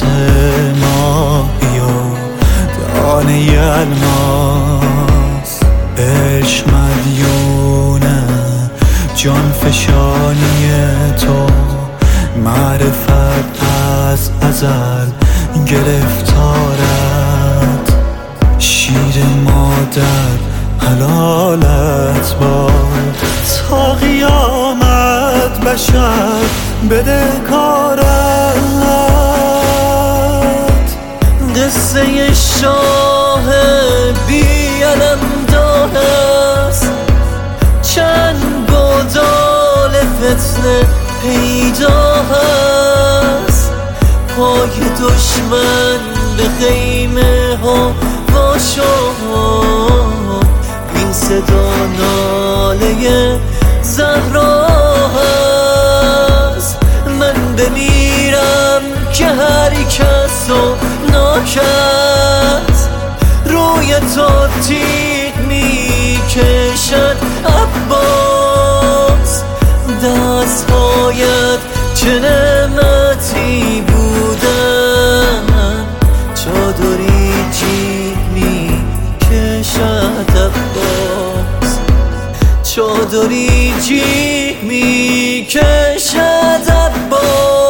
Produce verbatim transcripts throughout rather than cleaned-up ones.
مثل ماهی و دانه الماس. عشق مدیونه جان فشانی تو، معرفت از ازل گرفتارت. شیر مادر حلالت باد، تا قیامت بشر بده کارت. قصه شاه بی علم دار است، چند گودال فتنه پیدا هست. پای دشمن به خیمه ها واشو، این صدا ناله زهرا هست. من بمیرم که هر کس و ناکس، روی تو تیغ می کشد عباس. دستهایت چه نعمتی بودن، چادری جیغ می کشد عباس. چادری جیغ می کشد عباس.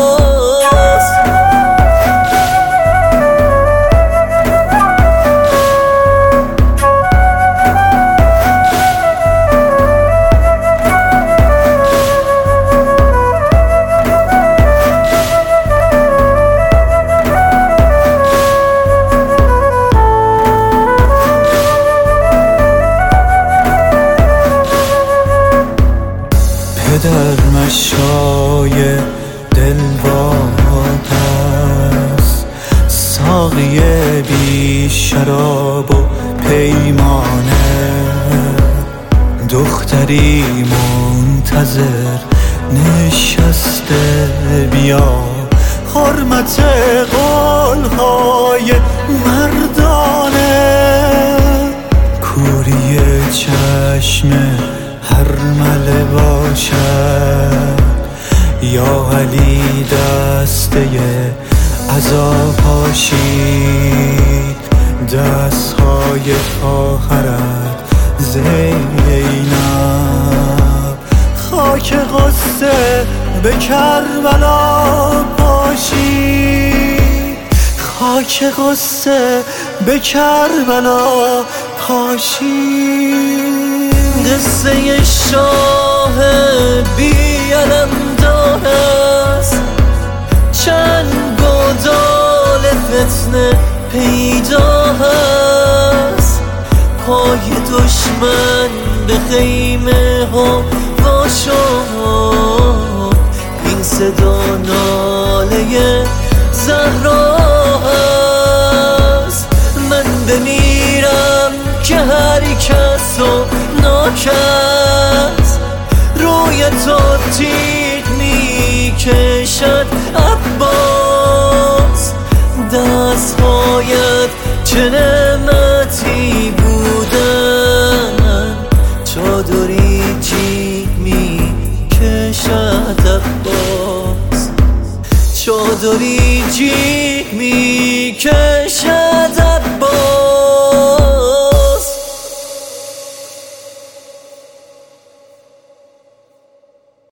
پدر مشای دلواد است، ساقی بی شراب و پیمانه. دختری منتظر نشسته، بیا حرمت قولهای مردانه. کوری چشم هرمله باشد، یا علی دسته عزا پاشید. دستهای خواهرت زینب، خاک غصه به کربلا پاشید. خاک غصه به کربلا پاشید. قصه شاه بی علم دار است، چند گودال فتنه پیدا هست. پای دشمن به خیمه ها واشو، این صدا ناله زهرا هست. من بمیرم که هر کس و ناکس، روی تو تیغ می کشد عباس. دستهایت چه نعمتی بودن، چادری جیغ می کشد عباس. چادری جیغ می کشد